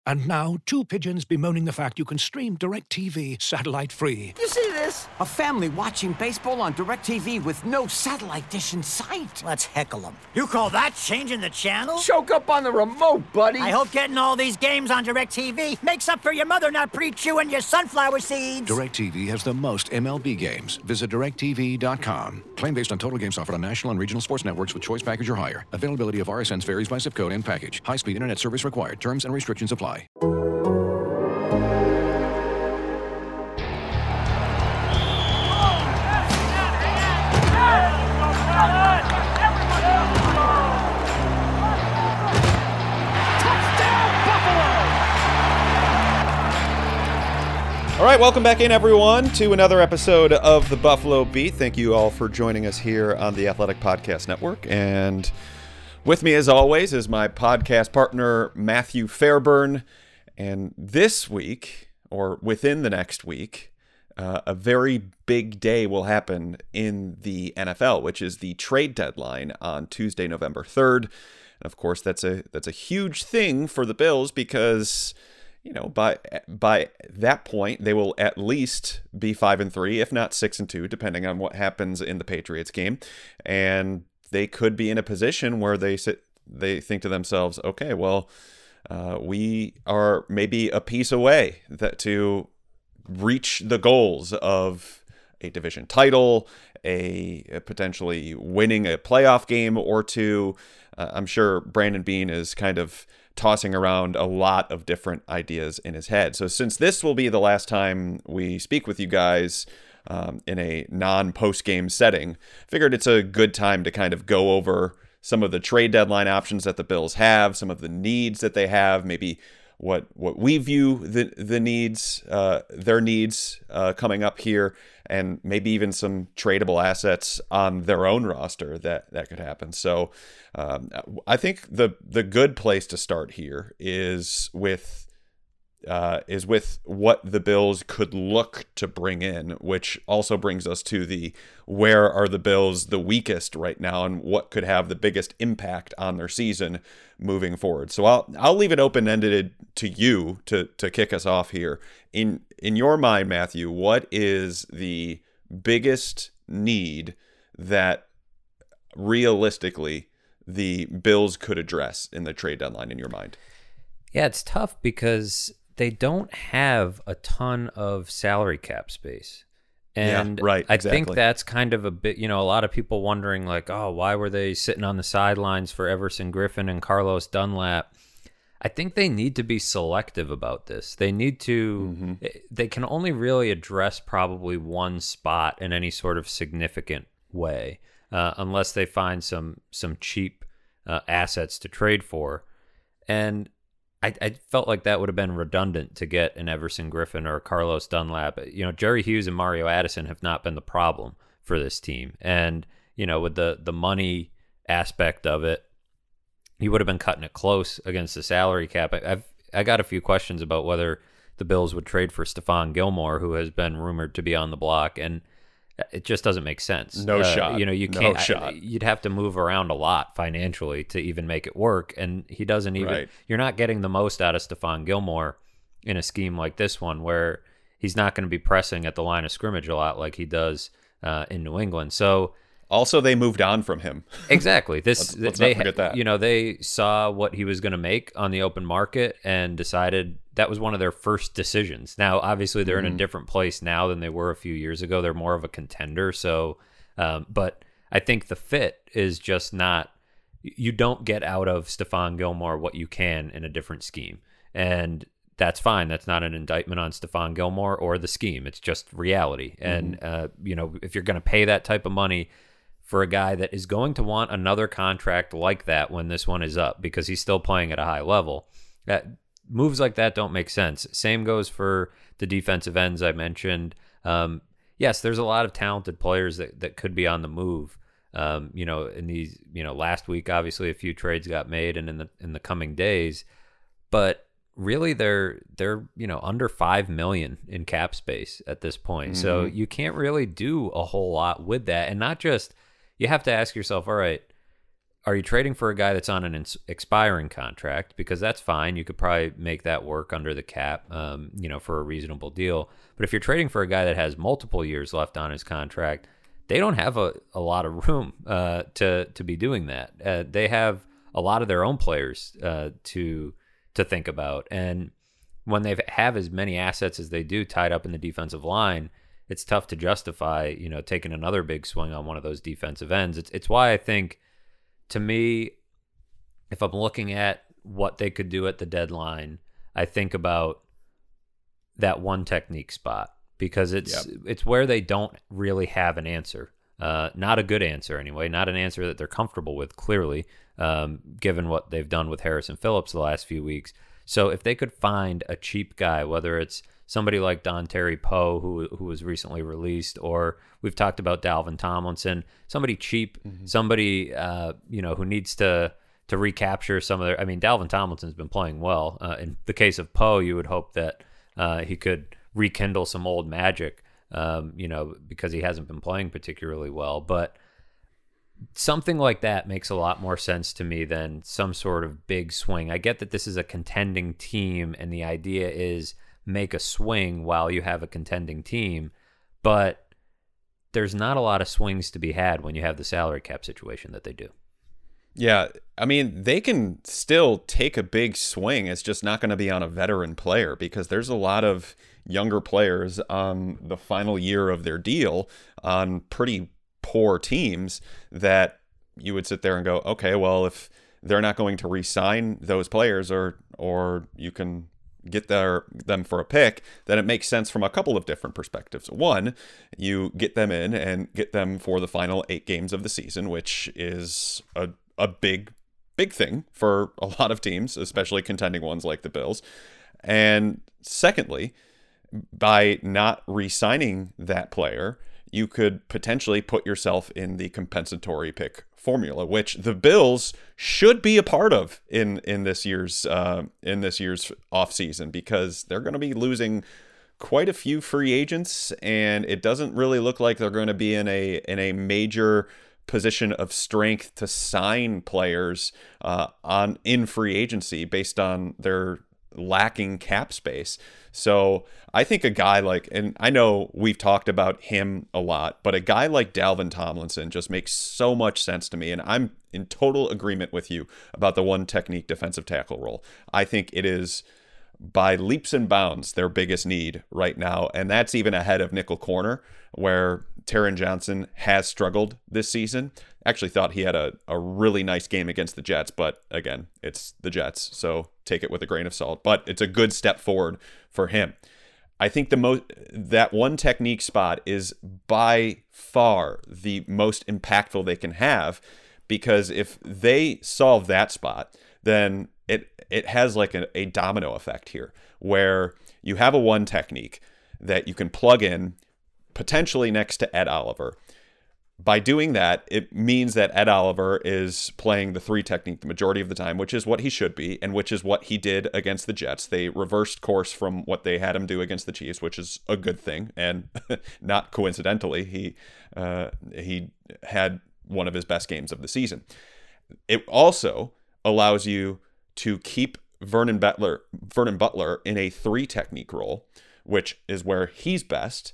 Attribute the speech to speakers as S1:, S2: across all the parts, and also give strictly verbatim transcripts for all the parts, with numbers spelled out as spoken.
S1: And now, two pigeons bemoaning the fact you can stream DirecTV satellite-free.
S2: You see this? A family watching baseball on DirecTV with no satellite dish in sight.
S3: Let's heckle them. You call that changing the channel?
S2: Choke up on the remote, buddy.
S3: I hope getting all these games on DirecTV makes up for your mother not pre-chewing your sunflower seeds.
S1: DirecTV has the most M L B games. Visit direct T V dot com. Claim based on total games offered on national and regional sports networks with choice package or higher. Availability of R S Ns varies by zip code and package. High-speed internet service required. Terms and restrictions apply.
S4: All right, welcome back in, everyone, to another episode of the Buffalo Beat. Thank you all for joining us here on the Athletic Podcast Network. And with me, as always, is my podcast partner, Matthew Fairburn. And this week, or within the next week, uh, a very big day will happen in the N F L, which is the trade deadline on Tuesday, November third. And of course, that's a that's a huge thing for the Bills because, you know, by by that point, they will at least be five and three, if not six and two, depending on what happens in the Patriots game. And they could be in a position where they sit, they think to themselves, okay, well, uh, we are maybe a piece away that to reach the goals of a division title, a, a potentially winning a playoff game or two. Uh, I'm sure Brandon Beane is kind of tossing around a lot of different ideas in his head. So since this will be the last time we speak with you guys um, in a non-post-game setting, figured it's a good time to kind of go over some of the trade deadline options that the Bills have, some of the needs that they have, maybe what what we view the the needs, uh, their needs uh, coming up here, and maybe even some tradable assets on their own roster that, that could happen. So um, I think the the good place to start here is with uh, is with what the Bills could look to bring in, which also brings us to the where are the Bills the weakest right now and what could have the biggest impact on their season moving forward. So I'll I'll leave it open-ended to you to to kick us off here. In in your mind, Matthew, what is the biggest need that realistically the Bills could address in the trade deadline in your mind?
S5: Yeah, it's tough because they don't have a ton of salary cap space. And
S4: yeah, right,
S5: I
S4: exactly.
S5: think that's kind of a bit, you know, a lot of people wondering like, oh, why were they sitting on the sidelines for Everson Griffin and Carlos Dunlap? I think they need to be selective about this. They need to, mm-hmm. they can only really address probably one spot in any sort of significant way, uh, unless they find some some cheap uh, assets to trade for. And I, I felt like that would have been redundant to get an Everson Griffin or Carlos Dunlap. You know, Jerry Hughes and Mario Addison have not been the problem for this team. And, you know, with the, the money aspect of it, you would have been cutting it close against the salary cap. I, I've I got a few questions about whether the Bills would trade for Stephon Gilmore, who has been rumored to be on the block, and it just doesn't make sense.
S4: No
S5: uh,
S4: shot.
S5: You know, you
S4: no
S5: can't.
S4: Shot.
S5: I, you'd have to move around a lot financially to even make it work, and he doesn't even.
S4: Right.
S5: You're not getting the most out of Stephon Gilmore in a scheme like this one, where he's not going to be pressing at the line of scrimmage a lot like he does uh, in New England. So.
S4: Also, they moved on from him.
S5: Exactly. This
S4: let's, let's
S5: they,
S4: not forget that.
S5: You know, they saw what he was going to make on the open market and decided that was one of their first decisions. Now, obviously, they're mm. in a different place now than they were a few years ago. They're more of a contender. So, um, but I think the fit is just not. You don't get out of Stephon Gilmore what you can in a different scheme, and that's fine. That's not an indictment on Stephon Gilmore or the scheme. It's just reality. Mm. And uh, you know, if you're going to pay that type of money for a guy that is going to want another contract like that when this one is up because he's still playing at a high level. That moves like that don't make sense. Same goes for the defensive ends I mentioned. Um, yes, there's a lot of talented players that, that could be on the move. Um, you know, in these, you know, last week obviously a few trades got made, and in the in the coming days, but really they're they're you know under five million in cap space at this point. Mm-hmm. So you can't really do a whole lot with that, and not just. You have to ask yourself, all right, are you trading for a guy that's on an ins- expiring contract? Because that's fine. You could probably make that work under the cap, um, you know, for a reasonable deal. But if you're trading for a guy that has multiple years left on his contract, they don't have a, a lot of room uh, to to be doing that. Uh, they have a lot of their own players uh, to to think about. And when they have as many assets as they do tied up in the defensive line, it's tough to justify, you know, taking another big swing on one of those defensive ends. It's it's why I think, to me, if I'm looking at what they could do at the deadline, I think about that one technique spot, because it's yep. it's where they don't really have an answer. Uh, not a good answer anyway, not an answer that they're comfortable with, clearly, um, given what they've done with Harrison Phillips the last few weeks. So if they could find a cheap guy, whether it's somebody like Dontari Poe, who who was recently released, or we've talked about Dalvin Tomlinson, somebody cheap, mm-hmm. somebody uh, you know, who needs to to recapture some of their. I mean, Dalvin Tomlinson's been playing well. Uh, in the case of Poe, you would hope that uh, he could rekindle some old magic, um, you know, because he hasn't been playing particularly well. But something like that makes a lot more sense to me than some sort of big swing. I get that this is a contending team, and the idea is make a swing while you have a contending team, but there's not a lot of swings to be had when you have the salary cap situation that they do.
S4: Yeah, I mean, they can still take a big swing. It's just not going to be on a veteran player, because there's a lot of younger players on the final year of their deal on pretty poor teams that you would sit there and go, okay, well, if they're not going to re-sign those players, or or you can get their them for a pick, then it makes sense from a couple of different perspectives. One, you get them in and get them for the final eight games of the season, which is a a big, big thing for a lot of teams, especially contending ones like the Bills. And secondly, by not re-signing that player, you could potentially put yourself in the compensatory pick formula, which the Bills should be a part of in in this year's uh, in this year's offseason, because they're going to be losing quite a few free agents, and it doesn't really look like they're going to be in a in a major position of strength to sign players uh, on in free agency based on their lacking cap space. So I think a guy like, and I know we've talked about him a lot, but a guy like Dalvin Tomlinson just makes so much sense to me. And I'm in total agreement with you about the one technique defensive tackle role. I think it is by leaps and bounds their biggest need right now. And that's even ahead of nickel corner, where Taron Johnson has struggled this season. Actually thought he had a, a really nice game against the Jets, but again, it's the Jets, so take it with a grain of salt. But it's a good step forward for him. I think the most that one technique spot is by far the most impactful they can have, because if they solve that spot, then it it has like a, a domino effect here, where you have a one technique that you can plug in potentially next to Ed Oliver. By doing that, it means that Ed Oliver is playing the three technique the majority of the time, which is what he should be, and which is what he did against the Jets. They reversed course from what they had him do against the Chiefs, which is a good thing, and not coincidentally, he uh, he had one of his best games of the season. It also allows you to keep Vernon Butler, Vernon Butler in a three technique role, which is where he's best.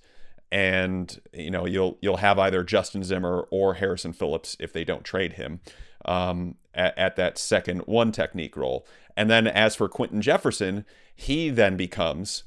S4: And you know, you'll you'll have either Justin Zimmer or Harrison Phillips, if they don't trade him, um, at, at that second one technique role. And then as for Quentin Jefferson, he then becomes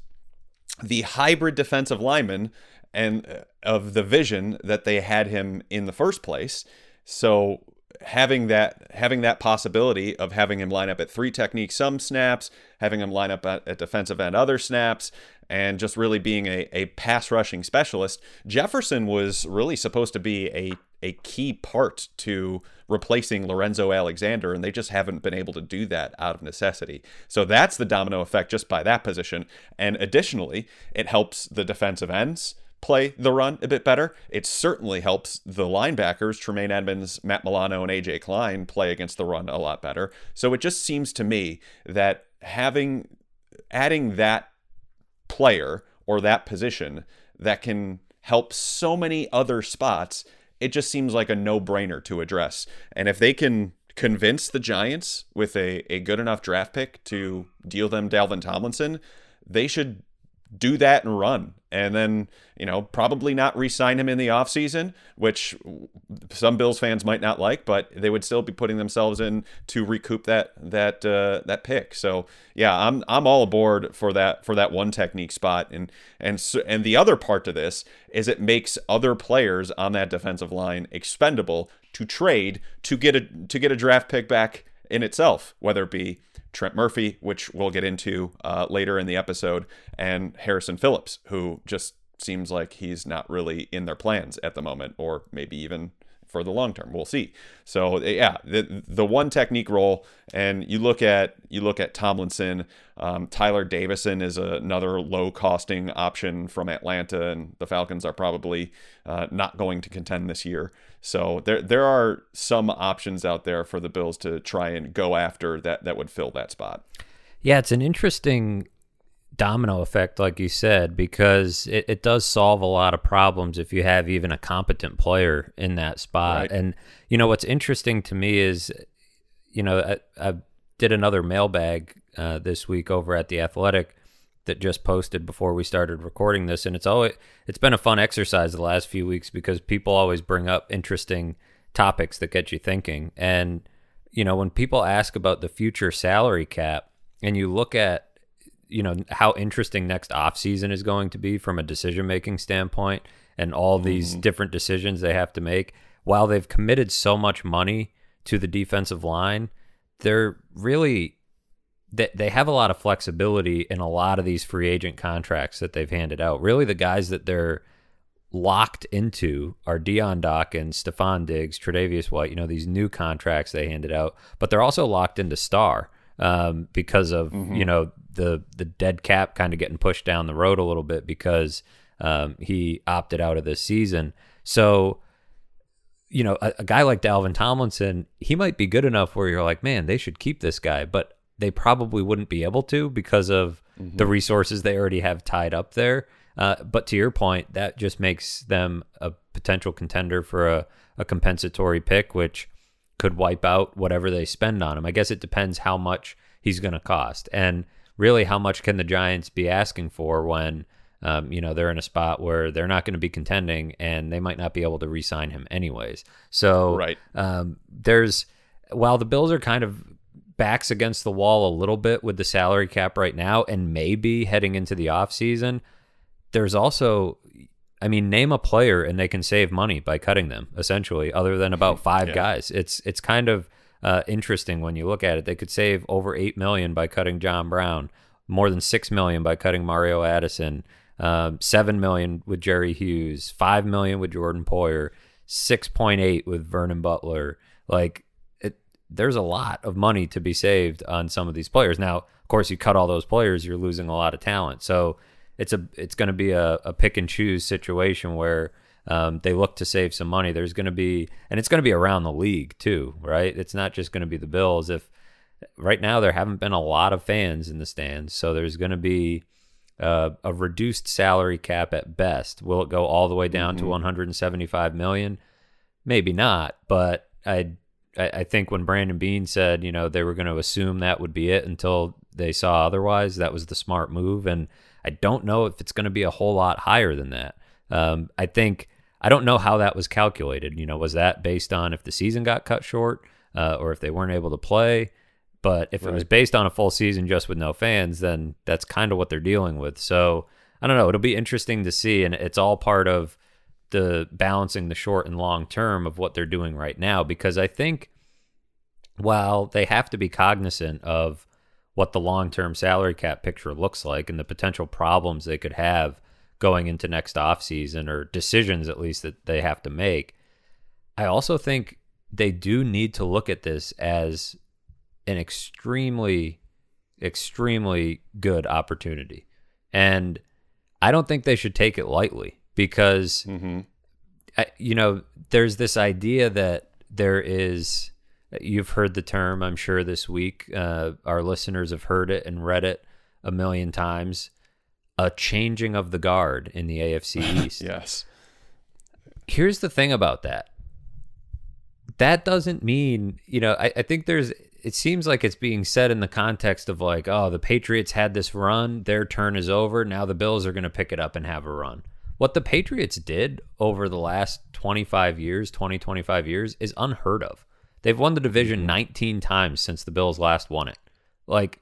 S4: the hybrid defensive lineman and uh, of the vision that they had him in the first place. So having that having that possibility of having him line up at three technique some snaps, having him line up at, at defensive end other snaps, and just really being a, a pass rushing specialist, Jefferson was really supposed to be a, a key part to replacing Lorenzo Alexander, and they just haven't been able to do that out of necessity. So that's the domino effect just by that position. And additionally, it helps the defensive ends play the run a bit better. It certainly helps the linebackers, Tremaine Edmonds, Matt Milano, and A J Klein, play against the run a lot better. So it just seems to me that having adding that player or that position that can help so many other spots, it just seems like a no-brainer to address. And if they can convince the Giants with a, a good enough draft pick to deal them Dalvin Tomlinson, they should do that and run. And then, you know, probably not re-sign him in the offseason, which some Bills fans might not like, but they would still be putting themselves in to recoup that that uh, that pick. So yeah, I'm I'm all aboard for that for that one technique spot. And and so, and the other part to this is it makes other players on that defensive line expendable to trade to get a to get a draft pick back in itself, whether it be Trent Murphy, which we'll get into uh, later in the episode, and Harrison Phillips, who just seems like he's not really in their plans at the moment, or maybe even for the long term. We'll see. So yeah, the the one technique role, and you look at you look at Tomlinson, um, Tyler Davison is another low costing option from Atlanta, and the Falcons are probably uh, not going to contend this year. So there there are some options out there for the Bills to try and go after that that would fill that spot.
S5: Yeah, it's an interesting domino effect, like you said, because it, it does solve a lot of problems if you have even a competent player in that spot. Right. And, you know, what's interesting to me is, you know, I, I did another mailbag uh, this week over at The Athletic that just posted before we started recording this. And it's always, it's been a fun exercise the last few weeks because people always bring up interesting topics that get you thinking. And, you know, when people ask about the future salary cap and you look at, you know, how interesting next offseason is going to be from a decision-making standpoint and all these mm-hmm. different decisions they have to make, while they've committed so much money to the defensive line, they're really, they, they have a lot of flexibility in a lot of these free agent contracts that they've handed out. Really, the guys that they're locked into are Dion Dawkins, Stephon Diggs, Tre'Davious White, you know, these new contracts they handed out, but they're also locked into Star um, because of, mm-hmm. you know, the the dead cap kind of getting pushed down the road a little bit because um, he opted out of this season. So, you know, a, a guy like Dalvin Tomlinson, he might be good enough where you're like, man, they should keep this guy, but they probably wouldn't be able to because of mm-hmm. the resources they already have tied up there. Uh, but to your point, that just makes them a potential contender for a, a compensatory pick, which could wipe out whatever they spend on him. I guess it depends how much he's going to cost. And really, how much can the Giants be asking for when, um, you know, they're in a spot where they're not going to be contending and they might not be able to re-sign him anyways. So
S4: right.
S5: um, there's, while the Bills are kind of backs against the wall a little bit with the salary cap right now and maybe heading into the offseason, there's also, I mean, name a player and they can save money by cutting them, essentially, other than about five yeah. guys. It's it's kind of Uh, interesting when you look at it. They could save over eight million dollars by cutting John Brown, more than six million dollars by cutting Mario Addison, um, seven million dollars with Jerry Hughes, five million dollars with Jordan Poyer, six point eight with Vernon Butler. Like, it, there's a lot of money to be saved on some of these players. Now, of course, you cut all those players, you're losing a lot of talent. So it's a it's going to be a, a pick and choose situation where Um, they look to save some money. There's going to be, and it's going to be around the league too, right? It's not just going to be the Bills. If right now there haven't been a lot of fans in the stands, so there's going to be uh, a reduced salary cap at best. Will it go all the way down mm-hmm. to one hundred seventy-five million dollars? Maybe not, but I, I think when Brandon Beane said, you know, they were going to assume that would be it until they saw otherwise, that was the smart move. And I don't know if it's going to be a whole lot higher than that. Um, I think, I don't know how that was calculated. You know, was that based on if the season got cut short uh, or if they weren't able to play? But if right. it was based on a full season just with no fans, then that's kind of what they're dealing with. So I don't know. It'll be interesting to see. And it's all part of the balancing the short and long term of what they're doing right now. Because I think while they have to be cognizant of what the long-term salary cap picture looks like and the potential problems they could have going into next offseason, or decisions at least that they have to make, I also think they do need to look at this as an extremely, extremely good opportunity. And I don't think they should take it lightly because, mm-hmm. I, you know, there's this idea that there is, you've heard the term, I'm sure this week, uh, our listeners have heard it and read it a million times, a changing of the guard in the A F C East.
S4: Yes.
S5: Here's the thing about that. that doesn't mean, you know, I, I think there's, it seems like it's being said in the context of like, oh, the Patriots had this run, their turn is over, now the Bills are going to pick it up and have a run. What the Patriots did over the last twenty-five years, twenty, twenty-five years is unheard of. They've won the division nineteen times since the Bills last won it. Like,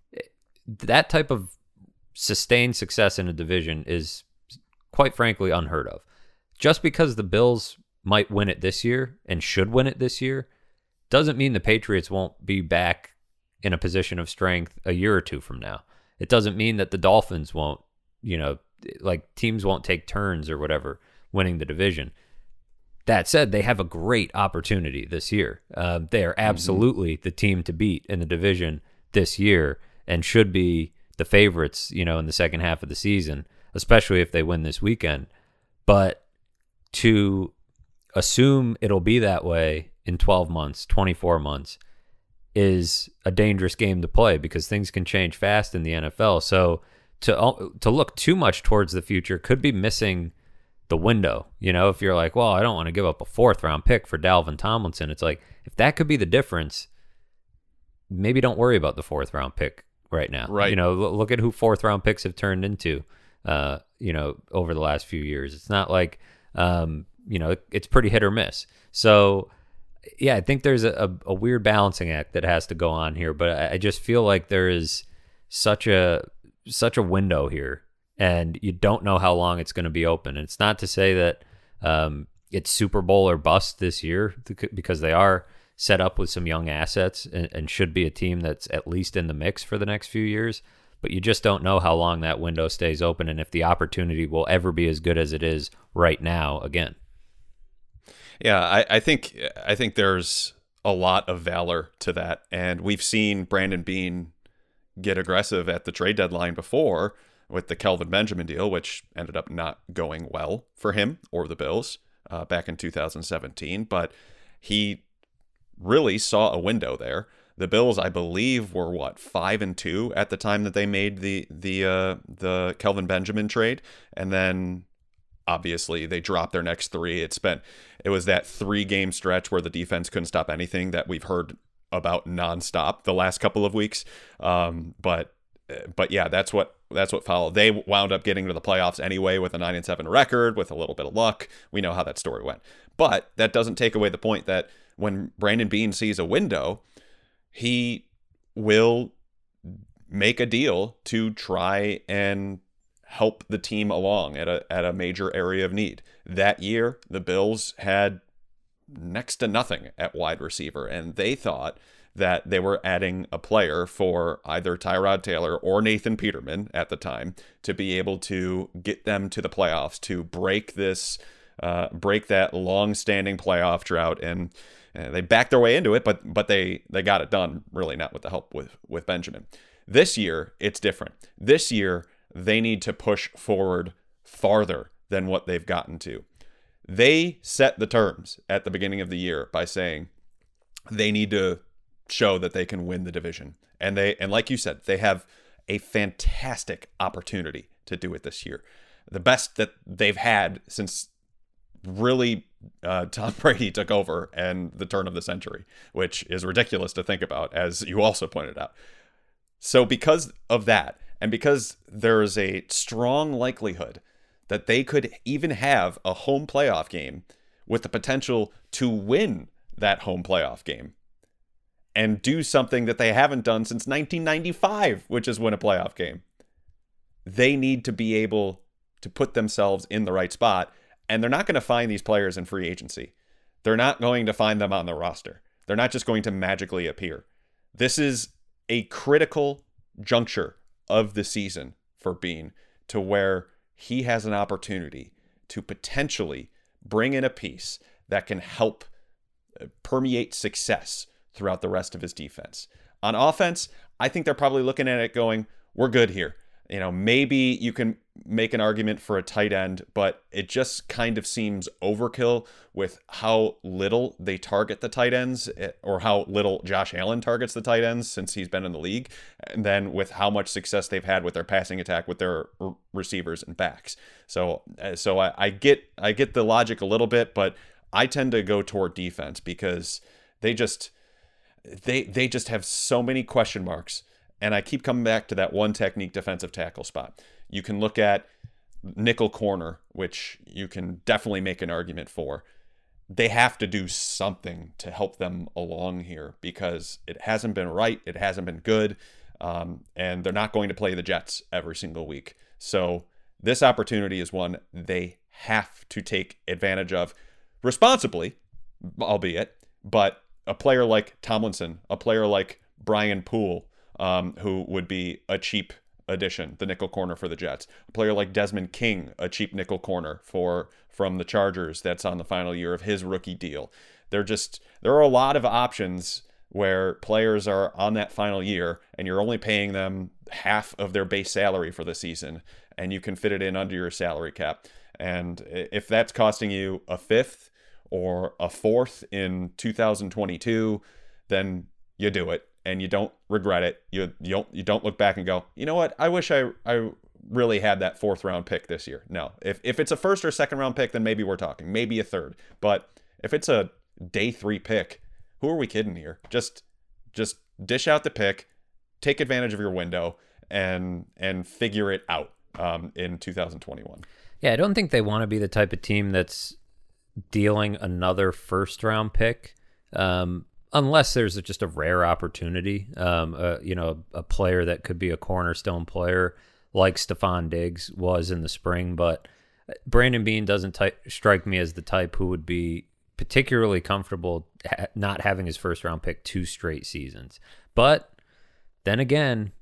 S5: that type of sustained success in a division is, quite frankly, unheard of. Just because the Bills might win it this year and should win it this year doesn't mean the Patriots won't be back in a position of strength a year or two from now. It doesn't mean that the Dolphins won't, you know, like teams won't take turns or whatever winning the division. That said, they have a great opportunity this year. Uh, they are absolutely mm-hmm. the team to beat in the division this year and should be the favorites, you know, in the second half of the season, especially if they win this weekend. But to assume it'll be that way in twelve months, twenty-four months is a dangerous game to play because things can change fast in the N F L. So to to look too much towards the future could be missing the window. You know, if you're like, well, I don't want to give up a fourth round pick for Dalvin Tomlinson. It's like, if that could be the difference, maybe don't worry about the fourth round pick right now.
S4: Right.
S5: You know, look at who fourth round picks have turned into, uh, you know, over the last few years. It's not like, um, you know, it's pretty hit or miss. So yeah, I think there's a, a weird balancing act that has to go on here, but I, I just feel like there is such a, such a window here and you don't know how long it's going to be open. And it's not to say that um, it's Super Bowl or bust this year because they are set up with some young assets and, and should be a team that's at least in the mix for the next few years. But you just don't know how long that window stays open and if the opportunity will ever be as good as it is right now again.
S4: Yeah, I, I think I think there's a lot of valor to that. And we've seen Brandon Beane get aggressive at the trade deadline before with the Kelvin Benjamin deal, which ended up not going well for him or the Bills uh, back in two thousand seventeen. But he really saw a window there. The Bills, I believe, were what five and two at the time that they made the the uh, the Kelvin Benjamin trade, and then obviously they dropped their next three. It spent it was that three game stretch where the defense couldn't stop anything that we've heard about nonstop the last couple of weeks. Um, but but yeah, that's what that's what followed. They wound up getting to the playoffs anyway with a nine and seven record with a little bit of luck. We know how that story went. But that doesn't take away the point that when Brandon Beane sees a window, he will make a deal to try and help the team along at a at a major area of need. That year, the Bills had next to nothing at wide receiver, and they thought that they were adding a player for either Tyrod Taylor or Nathan Peterman at the time to be able to get them to the playoffs, to break this, uh, break that long-standing playoff drought, and uh, they backed their way into it, but but they they got it done, really not with the help with with Benjamin. This year, it's different. This year, they need to push forward farther than what they've gotten to. They set the terms at the beginning of the year by saying they need to show that they can win the division. And they and like you said, they have a fantastic opportunity to do it this year. The best that they've had since really uh, Tom Brady took over and the turn of the century, which is ridiculous to think about, as you also pointed out. So because of that, and because there is a strong likelihood that they could even have a home playoff game with the potential to win that home playoff game and do something that they haven't done since nineteen ninety-five, which is win a playoff game, they need to be able to put themselves in the right spot. And they're not going to find these players in free agency. They're not going to find them on the roster. They're not just going to magically appear. This is a critical juncture of the season for Beane, to where he has an opportunity to potentially bring in a piece that can help permeate success throughout the rest of his defense. On offense, I think they're probably looking at it going, we're good here. You know, maybe you can make an argument for a tight end, but it just kind of seems overkill with how little they target the tight ends, or how little Josh Allen targets the tight ends since he's been in the league, and then with how much success they've had with their passing attack with their receivers and backs. So, so I, I get I get the logic a little bit, but I tend to go toward defense because they just they they just have so many question marks. And I keep coming back to that one technique defensive tackle spot. You can look at nickel corner, which you can definitely make an argument for. They have to do something to help them along here because it hasn't been right. It hasn't been good. Um, and they're not going to play the Jets every single week. So this opportunity is one they have to take advantage of responsibly, albeit, but a player like Tomlinson, a player like Brian Poole, um, who would be a cheap addition, the nickel corner for the Jets. A player like Desmond King, a cheap nickel corner for from the Chargers that's on the final year of his rookie deal. They're just there are a lot of options where players are on that final year and you're only paying them half of their base salary for the season and you can fit it in under your salary cap. And if that's costing you a fifth or a fourth in two thousand twenty-two, then you do it. And you don't regret it. You you don't you don't look back and go, you know what? I wish I I really had that fourth round pick this year. No, if if it's a first or second round pick, then maybe we're talking, maybe a third. But if it's a day three pick, who are we kidding here? Just just dish out the pick, take advantage of your window, and and figure it out um, in two thousand twenty-one.
S5: Yeah, I don't think they want to be the type of team that's dealing another first round pick. Um, Unless there's just a rare opportunity, um, uh, you know, a player that could be a cornerstone player like Stephon Diggs was in the spring. But Brandon Beane doesn't ty- strike me as the type who would be particularly comfortable ha- not having his first round pick two straight seasons. But then again,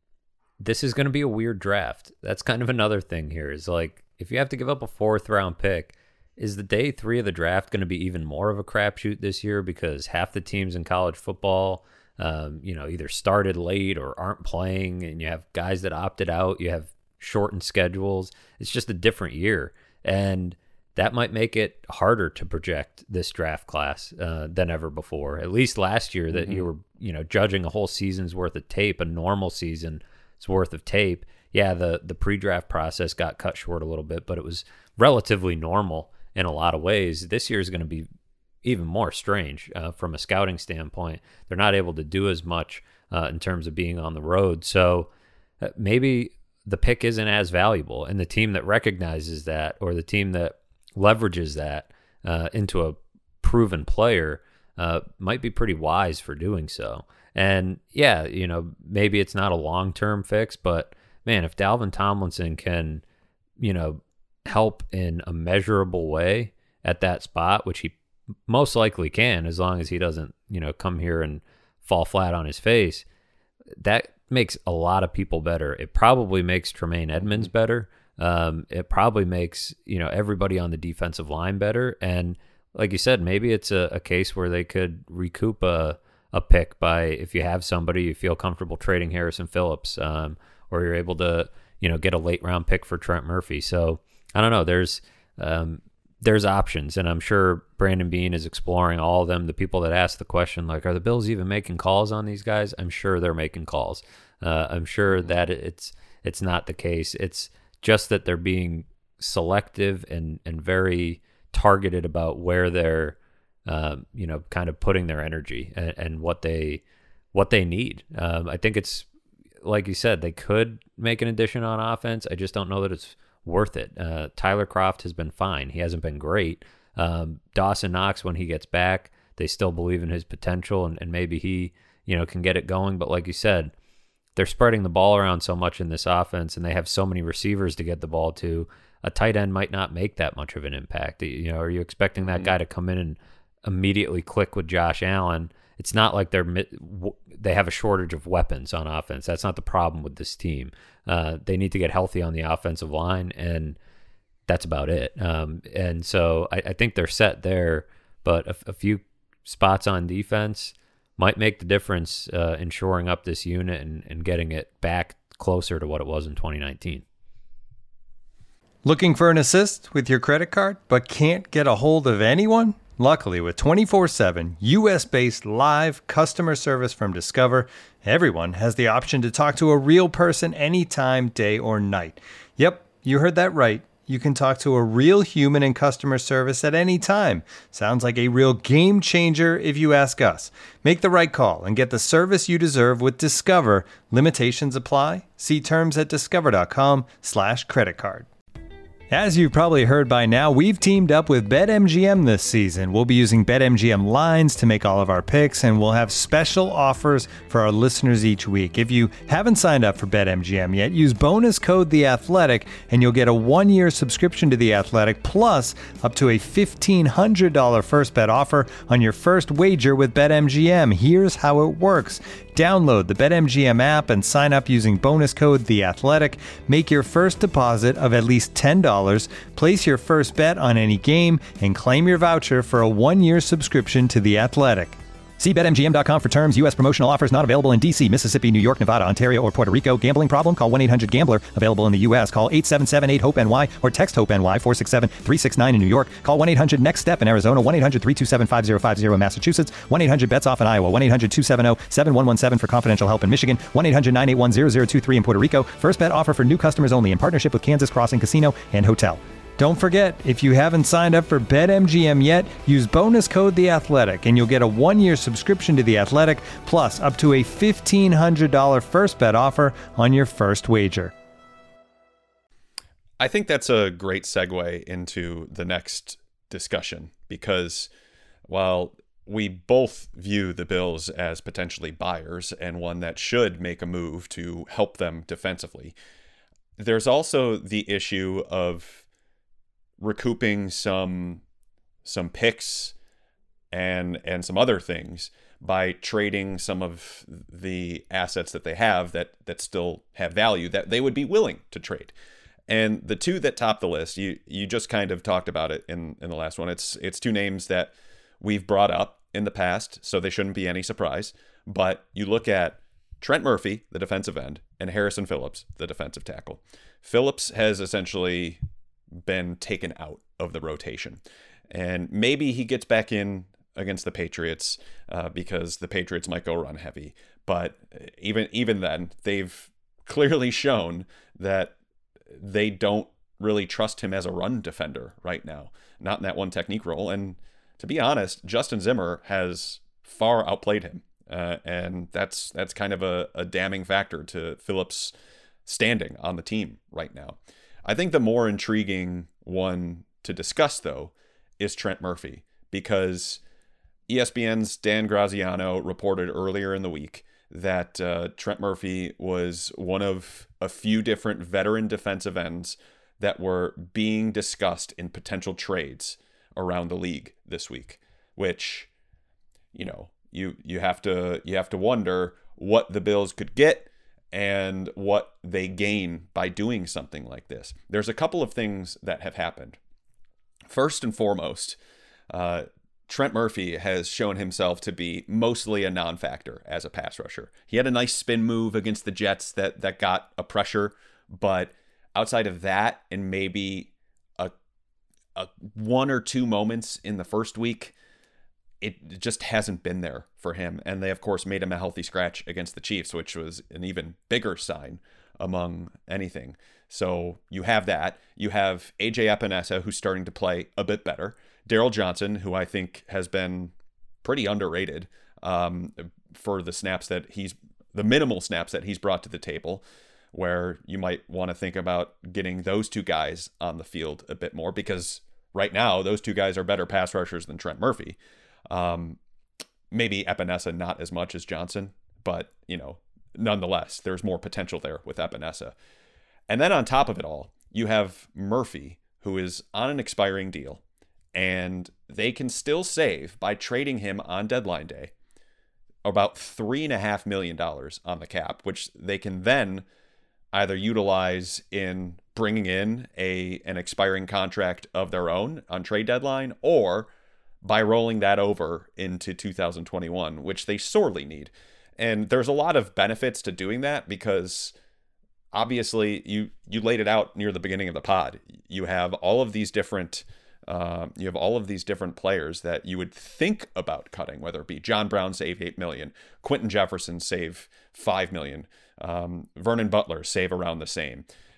S5: this is going to be a weird draft. That's kind of another thing here is like, if you have to give up a fourth round pick, is the day three of the draft going to be even more of a crapshoot this year because half the teams in college football, um, you know, either started late or aren't playing, and you have guys that opted out. You have shortened schedules. It's just a different year, and that might make it harder to project this draft class uh, than ever before. At least last year, that mm-hmm. you were, you know, judging a whole season's worth of tape, a normal season's worth of tape. Yeah, the the pre-draft process got cut short a little bit, but it was relatively normal in a lot of ways. This year is going to be even more strange uh, from a scouting standpoint. They're not able to do as much uh, in terms of being on the road. So uh, maybe the pick isn't as valuable, and the team that recognizes that, or the team that leverages that uh, into a proven player uh, might be pretty wise for doing so. And yeah, you know, maybe it's not a long-term fix, but man, if Dalvin Tomlinson can, you know, help in a measurable way at that spot, which he most likely can, as long as he doesn't, you know, come here and fall flat on his face, that makes a lot of people better. It probably makes Tremaine Edmonds better. Um, it probably makes, you know, everybody on the defensive line better. And like you said, maybe it's a, a case where they could recoup a, a pick by, if you have somebody you feel comfortable trading Harrison Phillips, um, or you're able to, you know, get a late round pick for Trent Murphy. So I don't know. There's um, there's options, and I'm sure Brandon Beane is exploring all of them. The people that ask the question, like, are the Bills even making calls on these guys? I'm sure they're making calls. Uh, I'm sure that it's it's not the case. It's just that they're being selective and and very targeted about where they're, um, you know, kind of putting their energy and, and what they what they need. Um, I think it's like you said, they could make an addition on offense. I just don't know that it's worth it. Uh, Tyler Kroft has been fine. He hasn't been great. Um, Dawson Knox, when he gets back, they still believe in his potential, and, and maybe he, you know, can get it going. But like you said, they're spreading the ball around so much in this offense, and they have so many receivers to get the ball to. A tight end might not make that much of an impact. You know, are you expecting that guy to come in and immediately click with Josh Allen? It's not like they're they have a shortage of weapons on offense. That's not the problem with this team. Uh, they need to get healthy on the offensive line, and that's about it. Um, and so I, I think they're set there, but a, a few spots on defense might make the difference uh, in shoring up this unit and, and getting it back closer to what it was in twenty nineteen.
S6: Looking for an assist with your credit card, but can't get a hold of anyone? Luckily, with twenty-four seven U S-based live customer service from Discover, everyone has the option to talk to a real person anytime, day or night. Yep, you heard that right. you can talk to a real human in customer service at any time. Sounds like a real game changer if you ask us. Make the right call and get the service you deserve with Discover. Limitations apply. See terms at discover.com slash credit card. As you've probably heard by now, we've teamed up with BetMGM this season. We'll be using BetMGM lines to make all of our picks, and we'll have special offers for our listeners each week. If you haven't signed up for BetMGM yet, use bonus code The Athletic, and you'll get a one-year subscription to The Athletic, plus up to a fifteen hundred dollars first bet offer on your first wager with BetMGM. Here's how it works. Download the BetMGM app and sign up using bonus code The Athletic. Make your first deposit of at least ten dollars, place your first bet on any game, and claim your voucher for a one-year subscription to The Athletic. See Bet M G M dot com for terms. U S promotional offers not available in D C, Mississippi, New York, Nevada, Ontario, or Puerto Rico. Gambling problem? Call one eight hundred gambler. Available in the U S. Call eight seven seven eight hope N Y or text HOPE-NY four six seven three six nine in New York. Call one eight hundred next step in Arizona. one eight hundred three two seven five zero five zero in Massachusetts. one eight hundred bets off in Iowa. one eight hundred two seven zero seven one one seven for confidential help in Michigan. one eight hundred nine eight one zero zero two three in Puerto Rico. First bet offer for new customers only in partnership with Kansas Crossing Casino and Hotel. Don't forget, if you haven't signed up for BetMGM yet, use bonus code The Athletic, and you'll get a one-year subscription to The Athletic, plus up to a fifteen hundred dollars first bet offer on your first wager.
S4: I think that's a great segue into the next discussion, because while we both view the Bills as potentially buyers and one that should make a move to help them defensively, there's also the issue of recouping some some picks and and some other things by trading some of the assets that they have that that still have value that they would be willing to trade. And the two that top the list, you you just kind of talked about it in in the last one. It's it's two names that we've brought up in the past, so they shouldn't be any surprise. But you look at Trent Murphy, the defensive end, and Harrison Phillips, the defensive tackle. Phillips has essentially been taken out of the rotation, and maybe he gets back in against the Patriots uh, because the Patriots might go run heavy. But even even then, they've clearly shown that they don't really trust him as a run defender right now, not in that one technique role. And to be honest, Justin Zimmer has far outplayed him, uh, and that's that's kind of a, a damning factor to Phillips' standing on the team right now. I think the more intriguing one to discuss, though, is Trent Murphy, because E S P N's Dan Graziano reported earlier in the week that uh, Trent Murphy was one of a few different veteran defensive ends that were being discussed in potential trades around the league this week, which, you know, you you have to you have to wonder what the Bills could get and what they gain by doing something like this. There's a couple of things that have happened. First and foremost, uh, Trent Murphy has shown himself to be mostly a non-factor as a pass rusher. He had a nice spin move against the Jets that that got a pressure, but outside of that, and maybe a, a one or two moments in the first week, it just hasn't been there for him. And they, of course, made him a healthy scratch against the Chiefs, which was an even bigger sign among anything. So you have that. You have A J Epinesa, who's starting to play a bit better. Daryl Johnson, who I think has been pretty underrated um, for the snaps that he's, the minimal snaps that he's brought to the table, where you might want to think about getting those two guys on the field a bit more, because right now those two guys are better pass rushers than Trent Murphy. Um, maybe Epinesa not as much as Johnson, but, you know, nonetheless, there's more potential there with Epinesa. And then on top of it all, you have Murphy, who is on an expiring deal, and they can still save by trading him on deadline day about three and a half million dollars on the cap, which they can then either utilize in bringing in a an expiring contract of their own on trade deadline, or by rolling that over into two thousand twenty-one, which they sorely need. And there's a lot of benefits to doing that, because obviously you you laid it out near the beginning of the pod. You have all of these different um, you have all of these different players that you would think about cutting, whether it be John Brown save eight million, Quentin Jefferson save five million, um, Vernon Butler save around the same.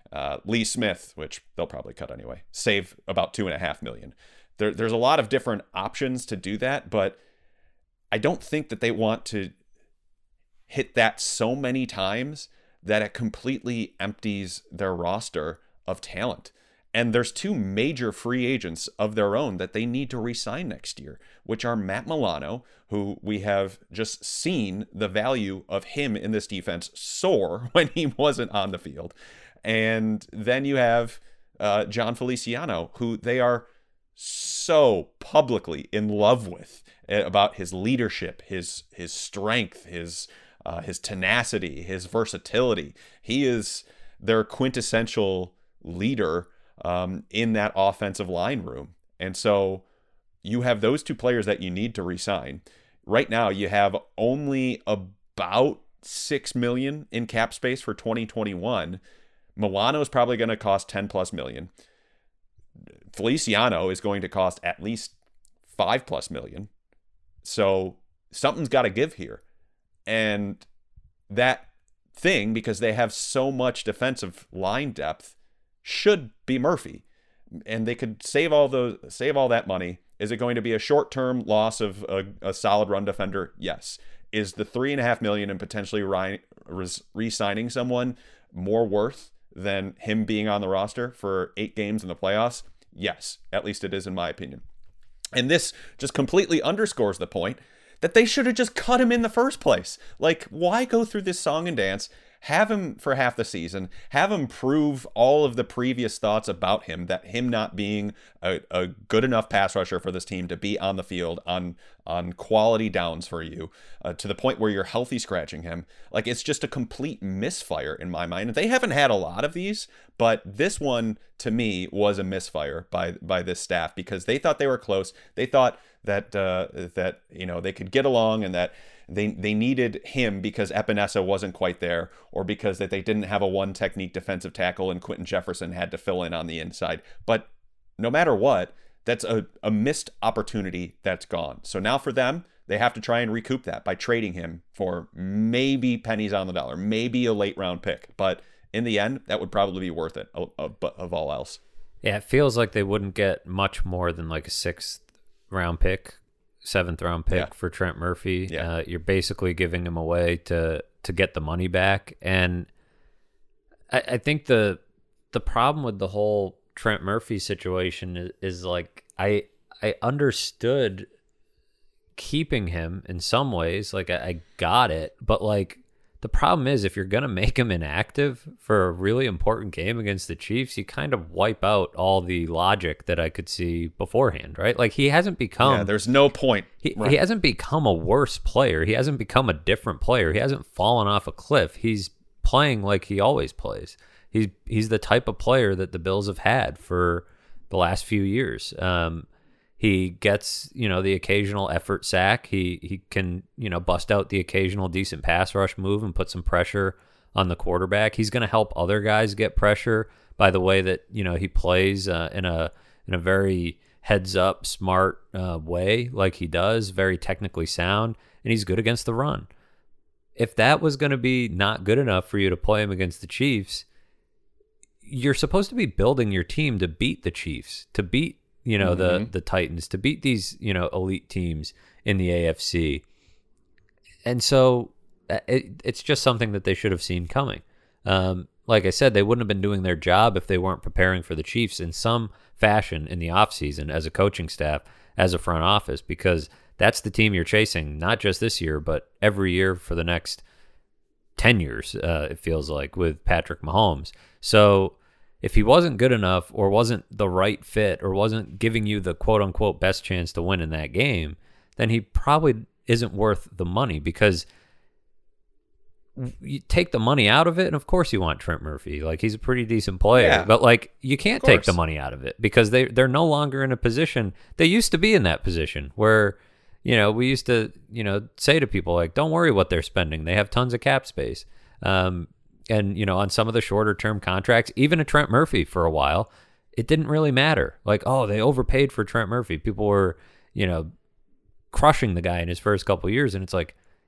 S4: Uh, Lee Smith, which they'll probably cut anyway, save about two and a half million. There, there's a lot of different options to do that, but I don't think that they want to hit that so many times that it completely empties their roster of talent. And there's two major free agents of their own that they need to re-sign next year, which are Matt Milano, who we have just seen the value of him in this defense soar when he wasn't on the field. And then you have uh, John Feliciano, who they are so publicly in love with, about his leadership, his his strength, his uh, his tenacity, his versatility. He is their quintessential leader um, in that offensive line room. And so you have those two players that you need to re-sign. Right now, you have only about six million dollars in cap space for twenty twenty-one. Milano is probably going to cost ten plus million. Feliciano is going to cost at least five plus million. So something's got to give here. And that thing, because they have so much defensive line depth, should be Murphy. And they could save all those, save all that money. Is it going to be a short-term loss of a, a solid run defender? Yes. Is the three and a half million and potentially re- re-signing someone more worth than him being on the roster for eight games in the playoffs? Yes, at least it is in my opinion. And this just completely underscores the point that they should have just cut him in the first place. Like, why go through this song and dance, have him for half the season, have him prove all of the previous thoughts about him, that him not being a, a good enough pass rusher for this team to be on the field on on quality downs for you, uh, to the point where you're healthy scratching him. Like, it's just a complete misfire in my mind. They haven't had a lot of these, but this one to me was a misfire by by this staff, because they thought they were close. They thought that uh, that you know they could get along, and that They they needed him because Epinesa wasn't quite there, or because that they didn't have a one technique defensive tackle and Quentin Jefferson had to fill in on the inside. But no matter what, that's a, a missed opportunity that's gone. So now for them, they have to try and recoup that by trading him for maybe pennies on the dollar, maybe a late round pick. But in the end, that would probably be worth it of, of, of all else.
S5: Yeah, it feels like they wouldn't get much more than like a sixth round pick. Seventh round pick yeah. for Trent Murphy. Yeah. Uh, you're basically giving him away to to get the money back. And I, I think the the problem with the whole Trent Murphy situation is, is like I I understood keeping him in some ways. Like I, I got it, but like the problem is, if you're gonna make him inactive for a really important game against the Chiefs, you kind of wipe out all the logic that I could see beforehand, right? Like he hasn't become.
S4: Yeah, there's no point.
S5: He,
S4: right.
S5: he hasn't become a worse player. He hasn't become a different player. He hasn't fallen off a cliff. He's playing like he always plays. He's he's the type of player that the Bills have had for the last few years. Um, He gets, you know, the occasional effort sack. He he can, you know, bust out the occasional decent pass rush move and put some pressure on the quarterback. He's going to help other guys get pressure by the way that, you know, he plays uh, in a in a very heads up, smart uh, way, like he does, very technically sound, and he's good against the run. If that was going to be not good enough for you to play him against the Chiefs, you're supposed to be building your team to beat the Chiefs, to beat you know, mm-hmm. the the Titans, to beat these, you know, elite teams in the A F C. And so it, it's just something that they should have seen coming. Um, like I said, they wouldn't have been doing their job if they weren't preparing for the Chiefs in some fashion in the offseason as a coaching staff, as a front office, because that's the team you're chasing, not just this year, but every year for the next ten years, uh, it feels like, with Patrick Mahomes. So if he wasn't good enough, or wasn't the right fit, or wasn't giving you the quote-unquote best chance to win in that game, then he probably isn't worth the money, because you take the money out of it, and of course you want Trent Murphy. Like, he's a pretty decent player, yeah, but like you can't take the money out of it, because they, they're no longer in a position. They used to be in that position where, you know, we used to, you know, say to people like, don't worry what they're spending. They have tons of cap space. Um, And, you know, on some of the shorter term contracts, even a Trent Murphy for a while, it didn't really matter. Like, oh, they overpaid for Trent Murphy. People were, you know, crushing the guy in his first couple of years. And it's like,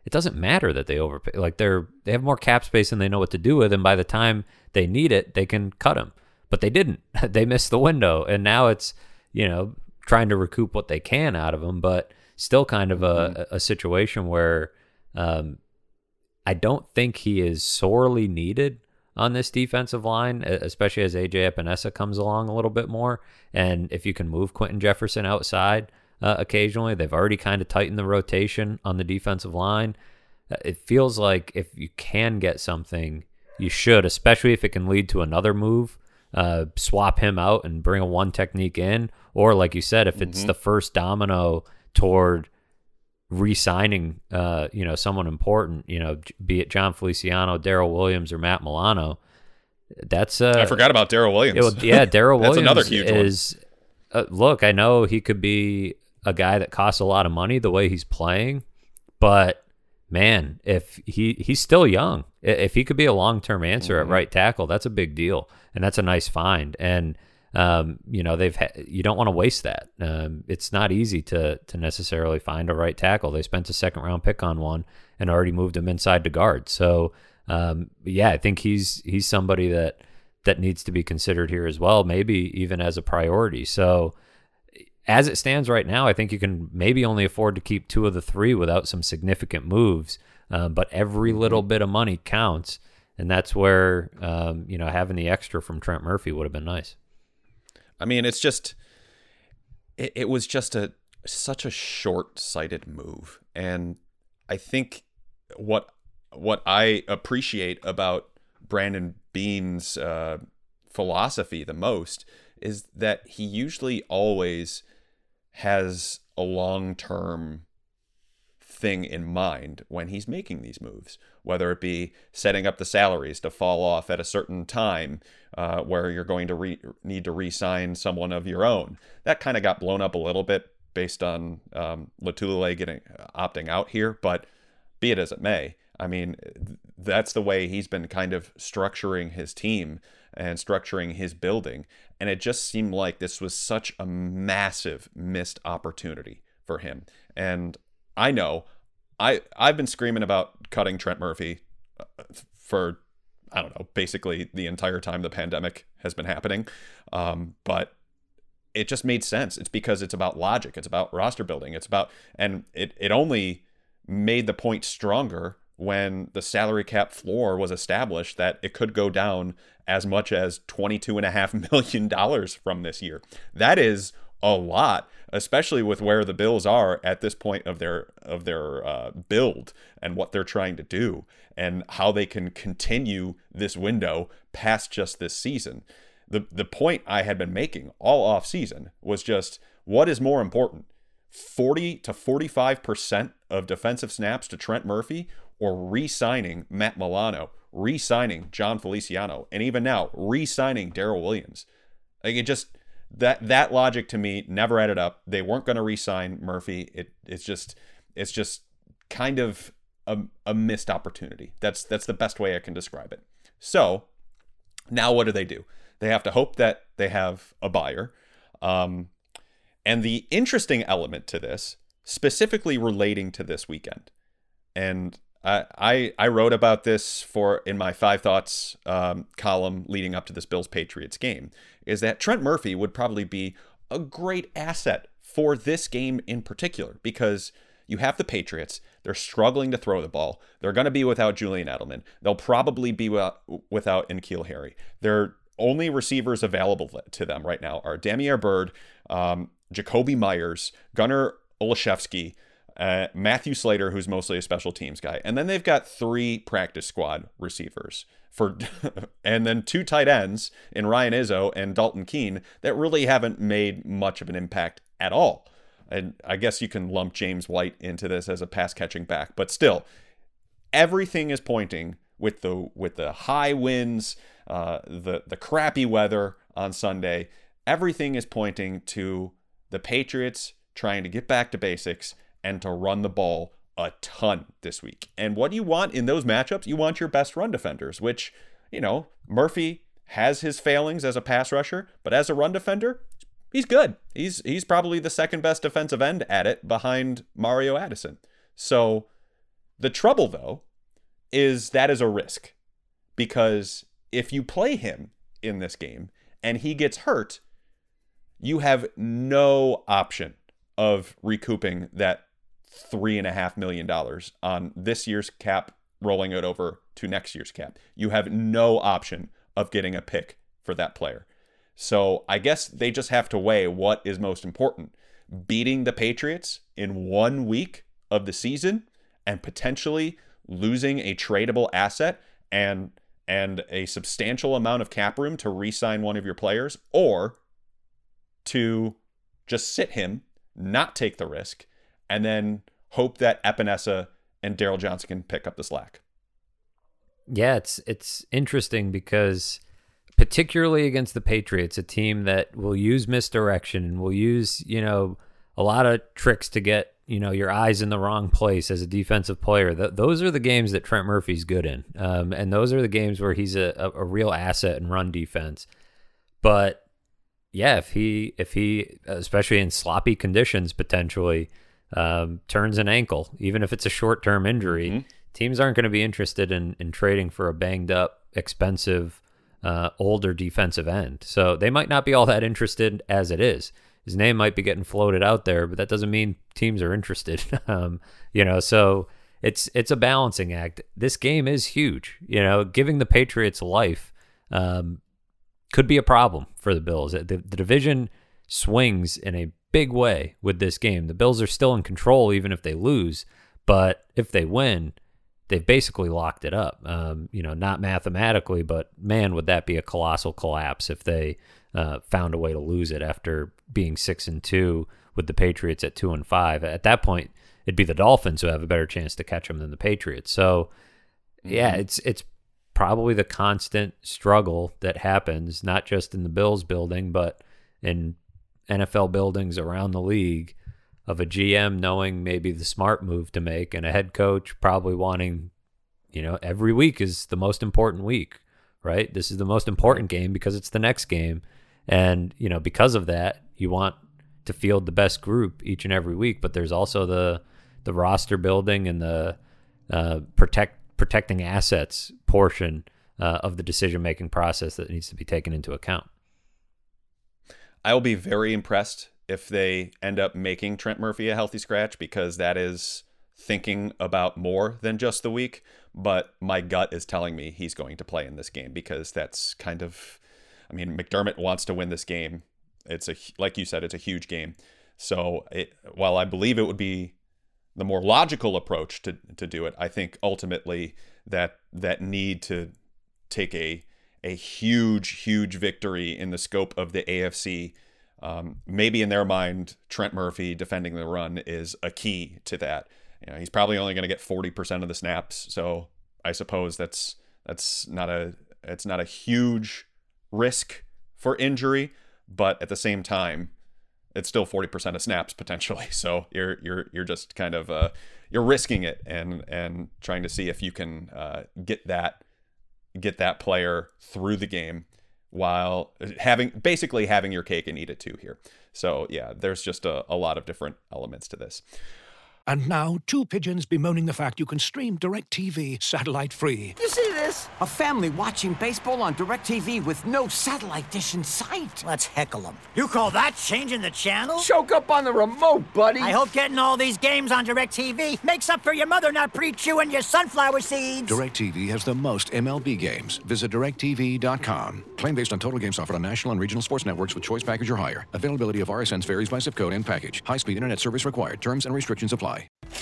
S5: it doesn't matter that they overpay. Like they're they have more cap space than they know what to do with, and by the time they need it, they can cut him. But they didn't. They missed the window, and now it's, you know, trying to recoup what they can out of him, but still kind of a, a situation where um, I don't think he is sorely needed on this defensive line, especially as A J Epinesa comes along a little bit more. And if you can move Quentin Jefferson outside uh, occasionally, they've already kind of tightened the rotation on the defensive line. It feels like if you can get something, you should, especially if it can lead to another move. Uh, swap him out and bring a one technique in, or like you said, if it's mm-hmm. the first domino toward re-signing, uh, you know, someone important, you know, be it John Feliciano, Daryl Williams, or Matt Milano. That's uh,
S4: I forgot about Daryl Williams.
S5: It, yeah, Daryl Williams
S4: another huge
S5: is. Uh, look, I know he could be a guy that costs a lot of money the way he's playing, but man, if he he's still young, if he could be a long-term answer mm-hmm. at right tackle, that's a big deal, and that's a nice find. And um, you know, they've ha- you don't want to waste that. Um, it's not easy to to necessarily find a right tackle. They spent a second round pick on one and already moved him inside to guard. So um, yeah, I think he's he's somebody that that needs to be considered here as well, maybe even as a priority. So as it stands right now, I think you can maybe only afford to keep two of the three without some significant moves. Um, but every little bit of money counts, and that's where um, you know, having the extra from Trent Murphy would have been nice.
S4: I mean, it's just, it, it was just a such a short-sighted move, and I think what what I appreciate about Brandon Beane's uh, philosophy the most is that he usually always has a long-term thing in mind when he's making these moves, whether it be setting up the salaries to fall off at a certain time uh, where you're going to re- need to re-sign someone of your own. That kind of got blown up a little bit based on um, Lotulelei getting opting out here, but be it as it may, I mean, that's the way he's been kind of structuring his team and structuring his building. And it just seemed like this was such a massive missed opportunity for him. And I know I, I've been screaming about cutting Trent Murphy for, I don't know, basically the entire time the pandemic has been happening. Um, but it just made sense. It's because it's about logic. It's about roster building. It's about, and it, it only made the point stronger when the salary cap floor was established that it could go down as much as twenty-two and a half million dollars from this year. That is a lot, especially with where the Bills are at this point of their of their uh, build and what they're trying to do and how they can continue this window past just this season. The the point I had been making all off season was just, what is more important, forty to forty-five percent of defensive snaps to Trent Murphy, or re-signing Matt Milano, re-signing John Feliciano, and even now re-signing Daryl Williams? Like, it just, that that logic to me never added up. They weren't going to re-sign Murphy. It it's just it's just kind of a, a missed opportunity. That's that's the best way I can describe it. So now what do they do? They have to hope that they have a buyer. Um, and the interesting element to this, specifically relating to this weekend, and I I, I wrote about this for in my Five Thoughts um, column leading up to this Bills-Patriots game, is that Trent Murphy would probably be a great asset for this game in particular, because you have the Patriots. They're struggling to throw the ball. They're going to be without Julian Edelman. They'll probably be without, without N'Keal Harry. Their only receivers available to them right now are Damiere Byrd, um, Jacoby Myers, Gunnar Olszewski, uh, Matthew Slater, who's mostly a special teams guy. And then they've got three practice squad receivers for, and then two tight ends in Ryan Izzo and Dalton Keene that really haven't made much of an impact at all. And I guess you can lump James White into this as a pass catching back, but still, everything is pointing with the with the high winds, uh, the the crappy weather on Sunday. Everything is pointing to the Patriots trying to get back to basics and to run the ball a ton this week. And what do you want in those matchups? You want your best run defenders, which, you know, Murphy has his failings as a pass rusher, but as a run defender, he's good. He's he's probably the second best defensive end at it behind Mario Addison. So The trouble, though, is that is a risk, because if you play him in this game and he gets hurt, you have no option of recouping that three and a half million dollars on this year's cap, rolling it over to next year's cap. You have no option of getting a pick for that player. So I guess they just have to weigh what is most important: beating the Patriots in one week of the season and potentially losing a tradable asset and and a substantial amount of cap room to re-sign one of your players, or to just sit him, not take the risk, and then hope that Epinesa and Daryl Johnson can pick up the slack.
S5: Yeah, it's it's interesting because particularly against the Patriots, a team that will use misdirection and will use, you know, a lot of tricks to get, you know, your eyes in the wrong place as a defensive player. Th- those are the games that Trent Murphy's good in. Um, and those are the games where he's a, a, a real asset in run defense. But yeah, if he, if he, especially in sloppy conditions, potentially um, turns an ankle, even if it's a short-term injury, mm-hmm. teams aren't going to be interested in, in trading for a banged up, expensive, uh, older defensive end. So they might not be all that interested as it is. His name might be getting floated out there, but that doesn't mean teams are interested. um, you know, so it's it's a balancing act. This game is huge. You know, giving the Patriots life um, could be a problem for the Bills. The, the division swings in a big way with this game. The Bills are still in control even if they lose, but if they win, they've basically locked it up. Um, you know, not mathematically, but man, would that be a colossal collapse if they uh, found a way to lose it after being six and two with the Patriots at two and five. At that point, it'd be the Dolphins who have a better chance to catch them than the Patriots. So, yeah, mm-hmm. it's it's probably the constant struggle that happens, not just in the Bills building, but in N F L buildings around the league, of a G M knowing maybe the smart move to make and a head coach probably wanting, you know, every week is the most important week, right? This is the most important game because it's the next game. And, you know, because of that, you want to field the best group each and every week, but there's also the the roster building and the uh, protect protecting assets portion uh, of the decision-making process that needs to be taken into account.
S4: I will be very impressed if they end up making Trent Murphy a healthy scratch, because that is thinking about more than just the week. But my gut is telling me he's going to play in this game, because that's kind of, I mean, McDermott wants to win this game. It's a, like you said, it's a huge game. So it, while I believe it would be the more logical approach to, to do it, I think ultimately that that need to take a a huge, huge victory in the scope of the A F C. Um, maybe in their mind, Trent Murphy defending the run is a key to that. You know, he's probably only going to get forty percent of the snaps, so I suppose that's that's not a it's not a huge risk for injury, but at the same time, it's still forty percent of snaps potentially. So you're you're you're just kind of uh, you're risking it and and trying to see if you can uh, get that get that player through the game while having basically having your cake and eat it too here. So yeah, there's just a, a lot of different elements to this.
S1: And now, two pigeons bemoaning the fact you can stream DirecTV satellite-free.
S2: You see this? A family watching baseball on DirecTV with no satellite dish in sight.
S3: Let's heckle them. You call that changing the channel?
S2: Choke up on the remote, buddy.
S3: I hope getting all these games on DirecTV makes up for your mother not pre-chewing your sunflower seeds.
S1: DirecTV has the most M L B games. Visit direct t v dot com. Claim based on total games offered on national and regional sports networks with choice package or higher. Availability of R S Ns varies by zip code and package. High-speed internet service required. Terms and restrictions apply.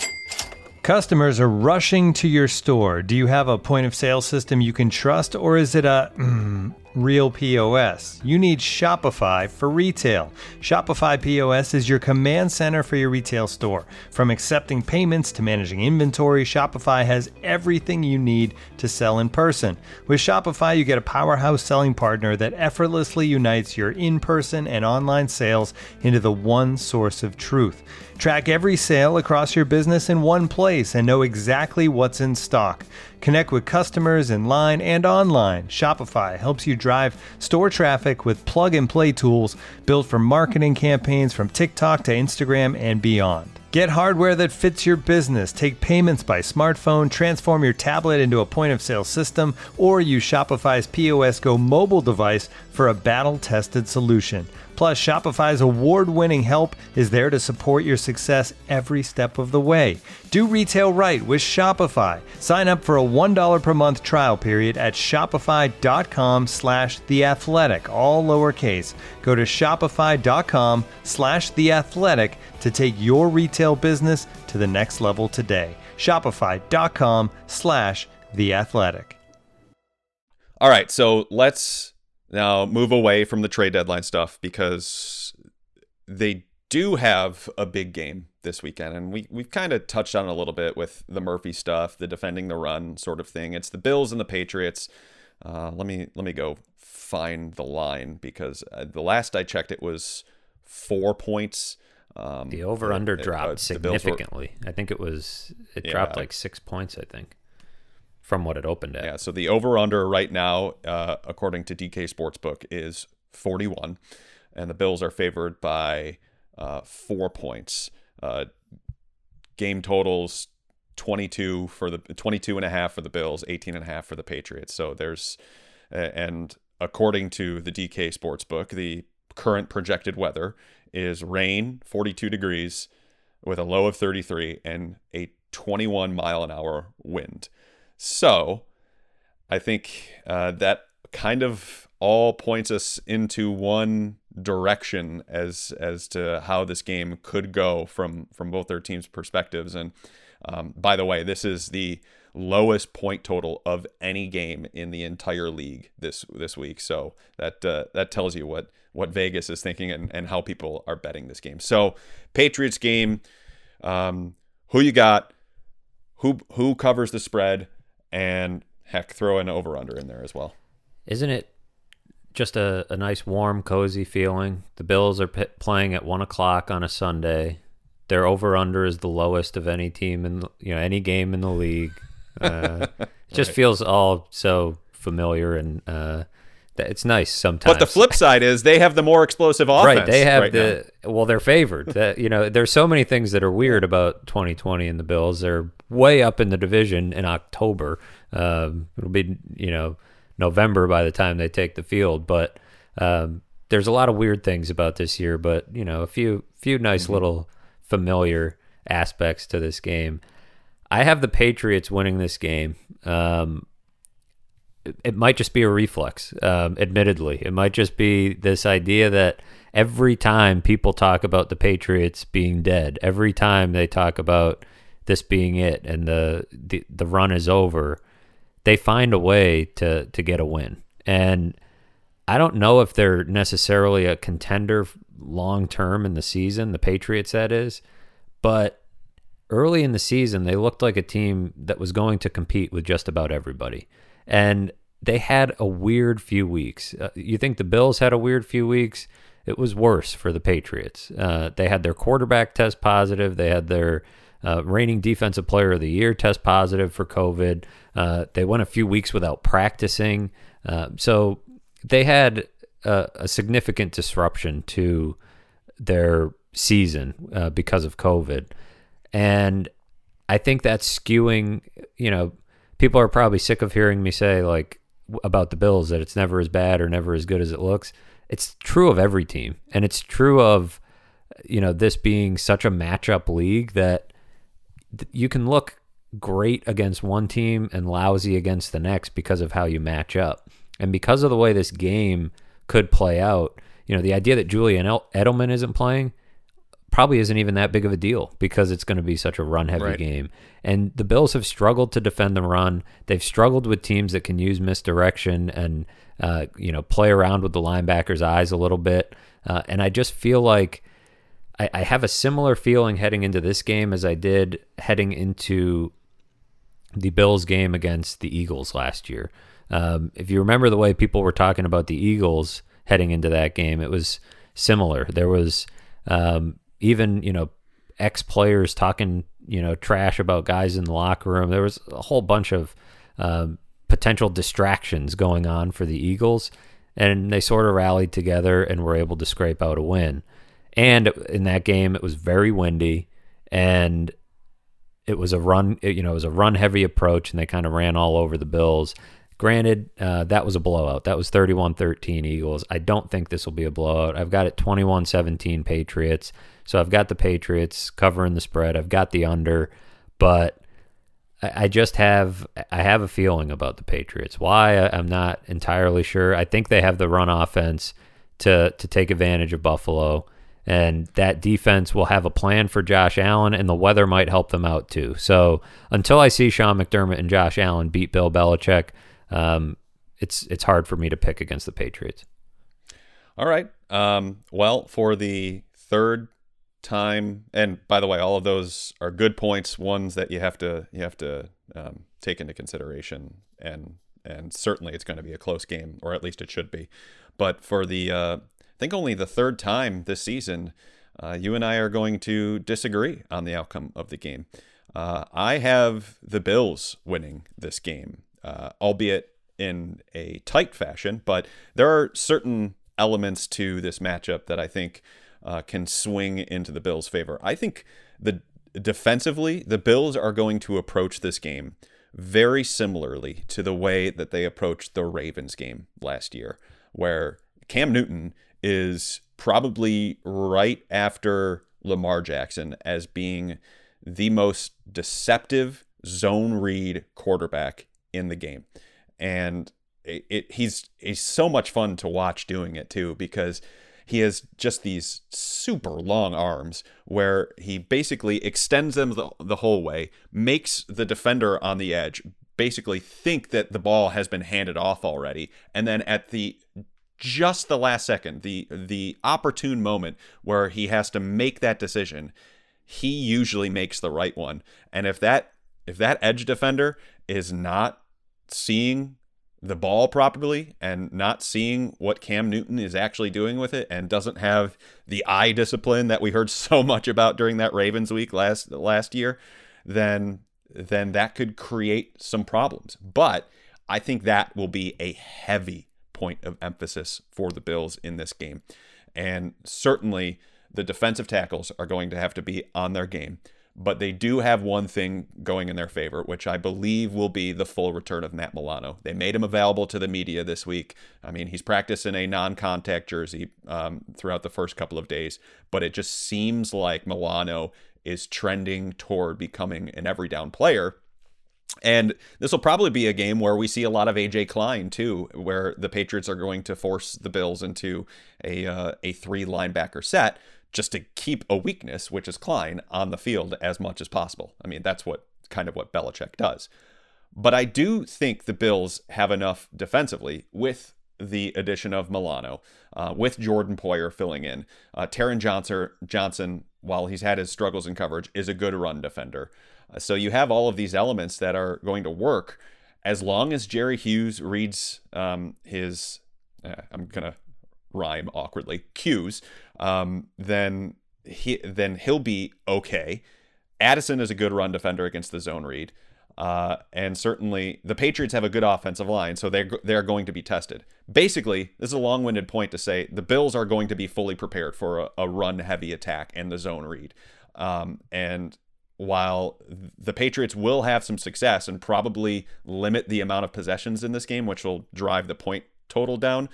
S6: Customers are rushing to your store. Do you have a point of sale system you can trust, or is it a mm, real P O S? You need Shopify for retail. Shopify P O S is your command center for your retail store. From accepting payments to managing inventory, Shopify has everything you need to sell in person. With Shopify, you get a powerhouse selling partner that effortlessly unites your in-person and online sales into the one source of truth. Track every sale across your business in one place and know exactly what's in stock. Connect with customers in line and online. Shopify helps you drive store traffic with plug-and-play tools built for marketing campaigns from TikTok to Instagram and beyond. Get hardware that fits your business. Take payments by smartphone, transform your tablet into a point-of-sale system, or use Shopify's P O S Go mobile device for a battle-tested solution. Plus, Shopify's award-winning help is there to support your success every step of the way. Do retail right with Shopify. Sign up for a one dollar per month trial period at shopify.com slash theathletic, all lowercase. Go to shopify.com slash theathletic to take your retail business to the next level today. Shopify.com slash theathletic.
S4: All right, so let's now move away from the trade deadline stuff because they do have a big game this weekend. And we, we've kind of touched on it a little bit with the Murphy stuff, the defending the run sort of thing. It's the Bills and the Patriots. Uh, let me let me go find the line because uh, the last I checked, it was four points. Um,
S5: the over-under
S4: uh,
S5: dropped
S4: uh,
S5: significantly. Were, I think it was, it yeah, dropped like six points, I think, from what it opened at.
S4: Yeah, so the over-under right now, uh, according to D K Sportsbook, is forty-one, and the Bills are favored by uh, four points. Uh, game totals twenty-two for the twenty-two and a half for the Bills, eighteen and a half for the Patriots. So there's, and according to the D K Sportsbook, the current projected weather is rain, forty-two degrees, with a low of thirty-three and a twenty-one mile an hour wind. So I think uh, that kind of all points us into one direction as as to how this game could go from from both their teams' perspectives. And um, by the way, this is the lowest point total of any game in the entire league this this week. So that uh, that tells you what what Vegas is thinking and, and how people are betting this game. So Patriots game, um, who you got? Who who covers the spread? And heck, throw an over-under in there as well.
S5: Isn't it just a, a nice, warm, cozy feeling? The Bills are p- playing at one o'clock on a Sunday. Their over-under is the lowest of any team in, you know, any game in the league. Uh, it just right. feels all so familiar, and uh, it's nice sometimes.
S4: But the flip side is they have the more explosive offense.
S5: Right, they have
S4: right
S5: the now. Well, they're favored. That, you know, there's so many things that are weird about twenty twenty and the Bills. They're way up in the division in October. Um, it'll be, you know, November by the time they take the field. But um, there's a lot of weird things about this year. But you know, a few few nice mm-hmm. little familiar aspects to this game. I have the Patriots winning this game. Um, it, it might just be a reflex, um, admittedly. It might just be this idea that every time people talk about the Patriots being dead, every time they talk about this being it and the, the, the run is over, they find a way to, to get a win. And I don't know if they're necessarily a contender long-term in the season, the Patriots that is, but early in the season, they looked like a team that was going to compete with just about everybody. And they had a weird few weeks. Uh, you think the Bills had a weird few weeks? It was worse for the Patriots. Uh, they had their quarterback test positive. They had their uh, reigning defensive player of the year test positive for COVID. Uh, they went a few weeks without practicing. Uh, so they had a, a significant disruption to their season uh, because of COVID. And I think that's skewing, you know, people are probably sick of hearing me say, like, about the Bills that it's never as bad or never as good as it looks. It's true of every team. And it's true of, you know, this being such a matchup league that th- you can look great against one team and lousy against the next because of how you match up. And because of the way this game could play out, you know, the idea that Julian Edelman isn't playing probably isn't even that big of a deal because it's going to be such a run-heavy right. game. And the Bills have struggled to defend the run. They've struggled with teams that can use misdirection and, uh, you know, play around with the linebackers' eyes a little bit. Uh, and I just feel like I, I have a similar feeling heading into this game as I did heading into the Bills game against the Eagles last year. Um, if you remember the way people were talking about the Eagles heading into that game, it was similar. There was um, even, you know, ex-players talking, you know, trash about guys in the locker room. There was a whole bunch of um, potential distractions going on for the Eagles, and they sort of rallied together and were able to scrape out a win. And in that game, it was very windy. and it was a run, you know, it was a run heavy approach, and they kind of ran all over the Bills. Granted, uh, that was a blowout. That was thirty-one thirteen Eagles. I don't think this will be a blowout. I've got it twenty-one seventeen Patriots. So I've got the Patriots covering the spread. I've got the under, but I, I just have I have a feeling about the Patriots. Why? I, I'm not entirely sure. I think they have the run offense to to take advantage of Buffalo. And that defense will have a plan for Josh Allen, and the weather might help them out too. So until I see Sean McDermott and Josh Allen beat Bill Belichick, um, it's it's hard for me to pick against the Patriots.
S4: All right. Um, well, for the third time, and by the way, all of those are good points, ones that you have to you have to um, take into consideration, and and certainly it's going to be a close game, or at least it should be. But for the uh, I think only the third time this season, uh, you and I are going to disagree on the outcome of the game. Uh, I have the Bills winning this game, uh, albeit in a tight fashion, but there are certain elements to this matchup that I think uh, can swing into the Bills' favor. I think the defensively, the Bills are going to approach this game very similarly to the way that they approached the Ravens game last year, where Cam Newton is probably right after Lamar Jackson as being the most deceptive zone read quarterback in the game. And it, it he's he's so much fun to watch doing it too, because he has just these super long arms where he basically extends them the, the whole way, makes the defender on the edge basically think that the ball has been handed off already, and then at the just the last second, the the opportune moment where he has to make that decision, he usually makes the right one. And if that if that edge defender is not seeing the ball properly and not seeing what Cam Newton is actually doing with it, and doesn't have the eye discipline that we heard so much about during that Ravens week last last year, then then that could create some problems. But I think that will be a heavy point of emphasis for the Bills in this game. And certainly the defensive tackles are going to have to be on their game. But they do have one thing going in their favor, which I believe will be the full return of Matt Milano. They made him available to the media this week. I mean, he's practiced in a non-contact jersey um, throughout the first couple of days, but it just seems like Milano is trending toward becoming an every down player. And this will probably be a game where we see a lot of A J Klein too, where the Patriots are going to force the Bills into a uh, a three linebacker set, just to keep a weakness, which is Klein, on the field as much as possible. I mean, that's what kind of what Belichick does. But I do think the Bills have enough defensively with the addition of Milano, uh, with Jordan Poyer filling in. Uh, Taron Johnson, Johnson, while he's had his struggles in coverage, is a good run defender. Uh, so you have all of these elements that are going to work as long as Jerry Hughes reads um, his, uh, I'm going to rhyme awkwardly, cues, um, then he then he'll be okay. Addison is a good run defender against the zone read, uh, and certainly the Patriots have a good offensive line, so they're they're going to be tested. Basically, this is a long-winded point to say the Bills are going to be fully prepared for a, a run-heavy attack and the zone read, um, and while the Patriots will have some success and probably limit the amount of possessions in this game, which will drive the point total down,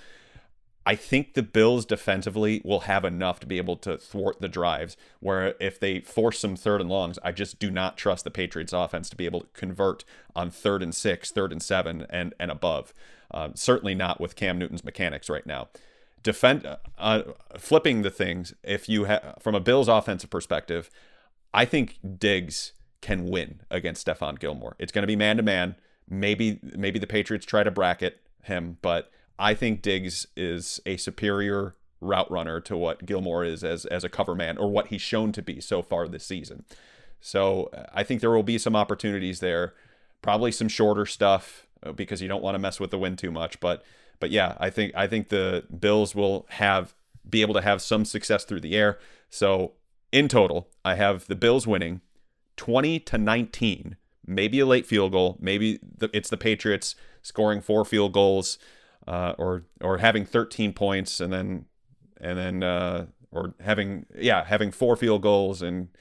S4: I think the Bills defensively will have enough to be able to thwart the drives, where if they force some third and longs, I just do not trust the Patriots offense to be able to convert on third and six, third and seven, and, and above. Uh, certainly not with Cam Newton's mechanics right now. Defend, uh, flipping the things, if you have, from a Bills offensive perspective, I think Diggs can win against Stephon Gilmore. It's going to be man-to-man. Maybe, maybe the Patriots try to bracket him, but I think Diggs is a superior route runner to what Gilmore is as as a cover man, or what he's shown to be so far this season. So I think there will be some opportunities there, probably some shorter stuff because you don't want to mess with the wind too much. But but yeah, I think I think the Bills will have be able to have some success through the air. So in total, I have the Bills winning twenty to nineteen, maybe a late field goal, maybe the, it's the Patriots scoring four field goals. Uh, or or having thirteen points and then and then uh, or having yeah having four field goals and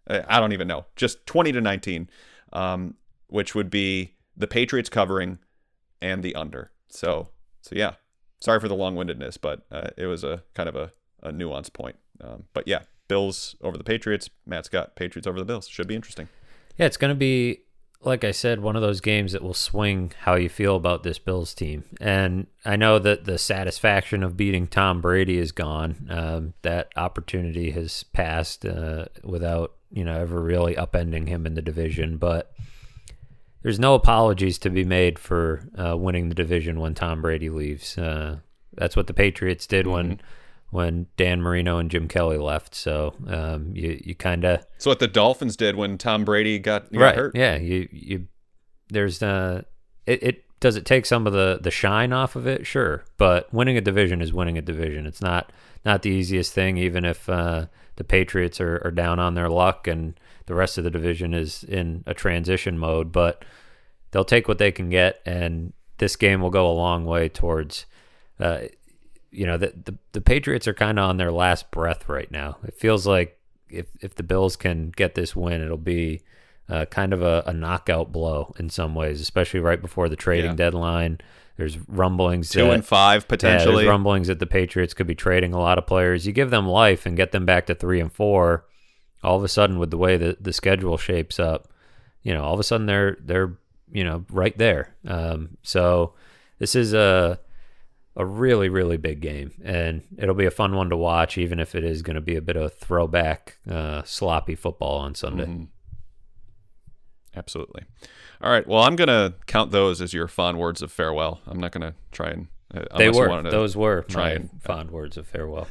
S4: I don't even know, just twenty to nineteen, um, which would be the Patriots covering and the under. So, so yeah, sorry for the long-windedness, but uh, it was a kind of a, a nuanced point. Um, but yeah, Bills over the Patriots. Matt's got Patriots over the Bills. Should be interesting.
S5: Yeah, it's going to be, like I said, one of those games that will swing how you feel about this Bills team. And I know that the satisfaction of beating Tom Brady is gone. Um, that opportunity has passed uh, without, you know, ever really upending him in the division. But there's no apologies to be made for uh, winning the division when Tom Brady leaves. Uh, that's what the Patriots did mm-hmm. when when Dan Marino and Jim Kelly left. So um, you you kind of
S4: so what the Dolphins did when Tom Brady got, got
S5: right,
S4: hurt.
S5: Yeah, you you there's uh it, it does it take some of the, the shine off of it, sure, but winning a division is winning a division. It's not not the easiest thing, even if uh, the Patriots are, are down on their luck and the rest of the division is in a transition mode. But they'll take what they can get, and this game will go a long way towards. Uh, You know, the, the the Patriots are kind of on their last breath right now. It feels like if if the Bills can get this win, it'll be uh, kind of a, a knockout blow in some ways, especially right before the trading
S4: yeah.
S5: deadline. There's rumblings.
S4: Two
S5: that,
S4: and five, potentially.
S5: Yeah, there's rumblings that the Patriots could be trading a lot of players. You give them life and get them back to three and four, all of a sudden with the way that the schedule shapes up, you know, all of a sudden they're, they're you know, right there. Um, so this is a... a really, really big game, and it'll be a fun one to watch, even if it is going to be a bit of throwback, uh, sloppy football on Sunday.
S4: Mm-hmm. Absolutely. All right. Well, I'm going to count those as your fond words of farewell. I'm not going to try and... Uh,
S5: they were. Those were
S4: try
S5: my
S4: and,
S5: fond words of farewell.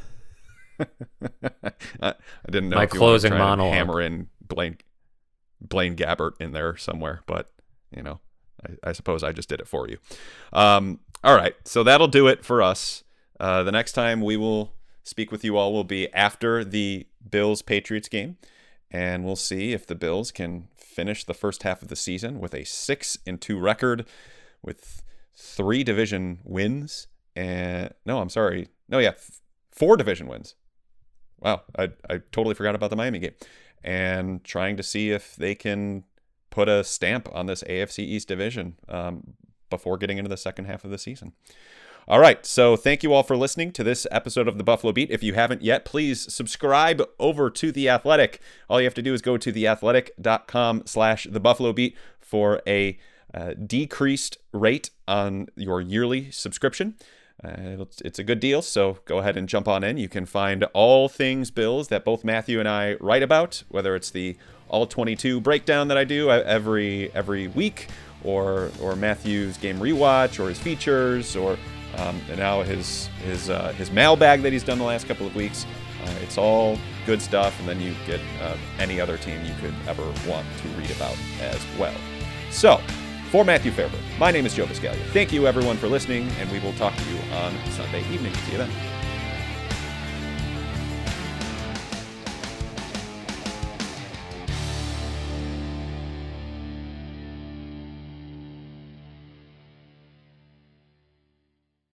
S4: I, I didn't know
S5: my
S4: if you
S5: closing
S4: wanted to try
S5: monologue.
S4: And hammer in Blaine, Blaine Gabbert in there somewhere, but, you know, I, I suppose I just did it for you. Um, all right, so that'll do it for us. Uh, the next time we will speak with you all will be after the Bills-Patriots game, and we'll see if the Bills can finish the first half of the season with a six and two record, with three division wins, and no, I'm sorry, no, yeah, four division wins. Wow, I I totally forgot about the Miami game, and trying to see if they can put a stamp on this A F C East division um, before getting into the second half of the season. All right, so thank you all for listening to this episode of The Buffalo Beat. If you haven't yet, please subscribe over to The Athletic. All you have to do is go to theathletic.com slash The Buffalo Beat for a uh, decreased rate on your yearly subscription. Uh, it's, it's a good deal, so go ahead and jump on in. You can find all things Bills that both Matthew and I write about, whether it's the all twenty-two breakdown that I do every every week, or or Matthew's game rewatch, or his features, or um, and now his his uh, his mailbag that he's done the last couple of weeks. Uh, it's all good stuff, and then you get uh, any other team you could ever want to read about as well. So, for Matthew Fairburn, my name is Joe Biscaglia. Thank you everyone for listening, and we will talk to you on Sunday evening. See you then.